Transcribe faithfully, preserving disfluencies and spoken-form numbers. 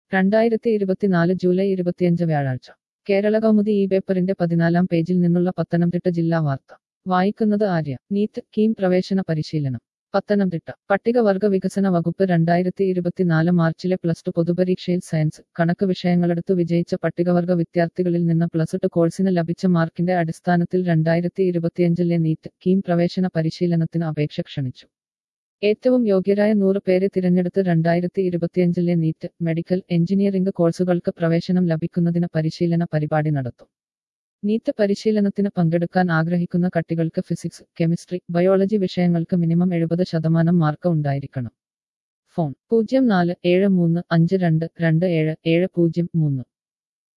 രണ്ടായിരത്തി ഇരുപത്തിനാല് ജൂലൈ ഇരുപത്തിയഞ്ച് വ്യാഴാഴ്ച കേരള കൗമുദി ഈ പേപ്പറിന്റെ പതിനാലാം പേജിൽ നിന്നുള്ള പത്തനംതിട്ട ജില്ലാ വാർത്ത വായിക്കുന്നത് ആര്യ. നീറ്റ് കീം പ്രവേശന പരിശീലനം. പത്തനംതിട്ട പട്ടികവർഗ വികസന വകുപ്പ് രണ്ടായിരത്തി ഇരുപത്തിനാല് മാർച്ചിലെ പ്ലസ് ടു പൊതുപരീക്ഷയിൽ സയൻസ്, കണക്ക് വിഷയങ്ങളെടുത്തു വിജയിച്ച പട്ടികവർഗ വിദ്യാർത്ഥികളിൽ നിന്ന് പ്ലസ് ടു കോഴ്സിന് ലഭിച്ച മാർക്കിന്റെ അടിസ്ഥാനത്തിൽ രണ്ടായിരത്തി ഇരുപത്തിയഞ്ചിലെ നീറ്റ് കീം പ്രവേശന പരിശീലനത്തിന് അപേക്ഷ ക്ഷണിച്ചു. ഏറ്റവും യോഗ്യരായ നൂറ് പേരെ തിരഞ്ഞെടുത്ത് രണ്ടായിരത്തി ഇരുപത്തിയഞ്ചിലെ നീറ്റ്, മെഡിക്കൽ, എഞ്ചിനീയറിംഗ് കോഴ്സുകൾക്ക് പ്രവേശനം ലഭിക്കുന്നതിന് പരിശീലന പരിപാടി നടത്തും. നീറ്റ് പരിശീലനത്തിന് പങ്കെടുക്കാൻ ആഗ്രഹിക്കുന്ന കട്ടികൾക്ക് ഫിസിക്സ്, കെമിസ്ട്രി, ബയോളജി വിഷയങ്ങൾക്ക് മിനിമം എഴുപത് ശതമാനം മാർക്ക് ഉണ്ടായിരിക്കണം. ഫോൺ പൂജ്യം നാല് ഏഴ് മൂന്ന് അഞ്ച് രണ്ട് രണ്ട് ഏഴ് ഏഴ് പൂജ്യം മൂന്ന്.